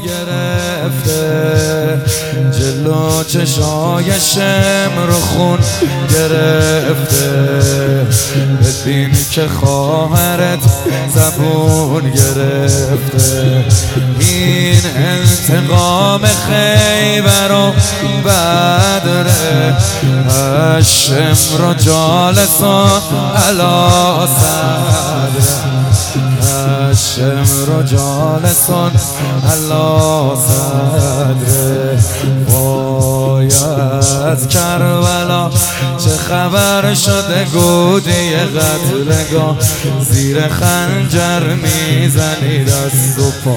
گرفته، جلو چشای شمر خون گرفته. ببین که خواهرت زبون گرفته. این انتقام خیبر و بدره، الشمر جالسان علی صدره، الشمر جالسان علی صدره. وای از کربلا چه خبر شده، گودی قتلگاه زیر خنجر میزنی دست و پا.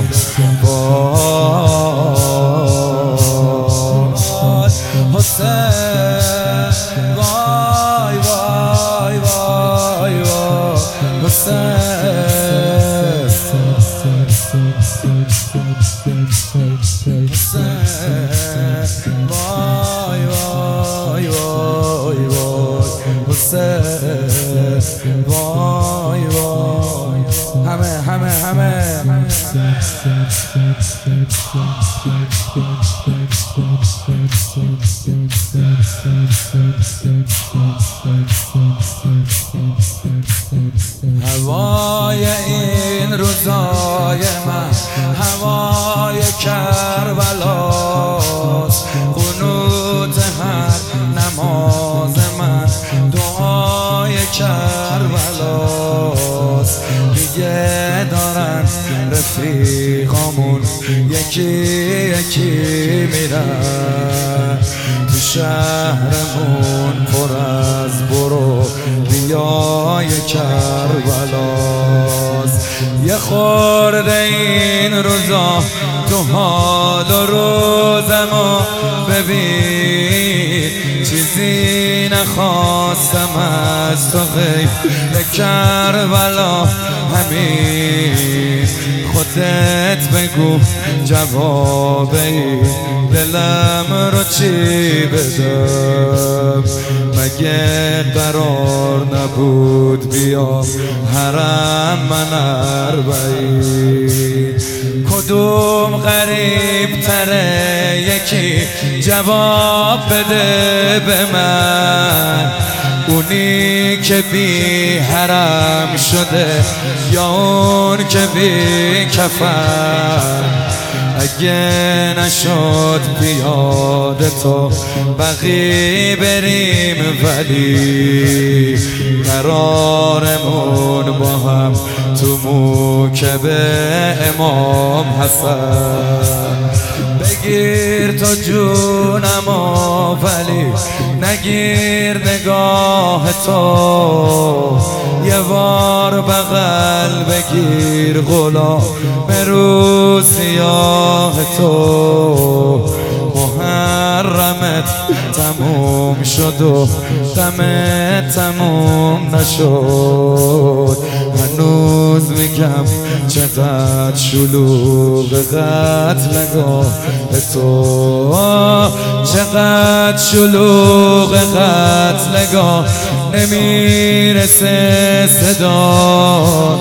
وای حسین، وای وای وای وای حسین، وای وای همه هوای این روزای من هوای کربلاست، قنوت هر نماز من دعای کربلاست. دیگه دارن رفیقامون یکی یکی میرن، تو شهرمون پر از برو بیای کربلاست. یه خورده این روزا تو حال و روزمو ببین، چیزی نخواستم از تو غیر کربلا، همین خودت بگو جواب این دلم رو چی بدم. مگه قرار نبود بیام حرم من اربعین؟ کدوم غریب تره یکی جواب بده به من، اونی که بی حرم شده یا اون که بی کفن؟ اگه نشد پیاده تو بقی بریم، ولی قرارمون با هم تو موکب امام حسن. بگیر تو جونمو ولی نگیر نگاه تو، یه بار بغل بگیر غلام رو سیاه تو. محرمت تموم شد و غمت تموم نشد، هنوز میگم چقدر شلوغ قتلگاه تو، چقدر شلوغ قتلگاه نمیرسه صدا.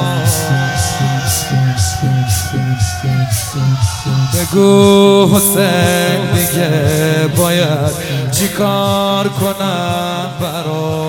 بگو حسین دیگه باید چیکار کنم برات؟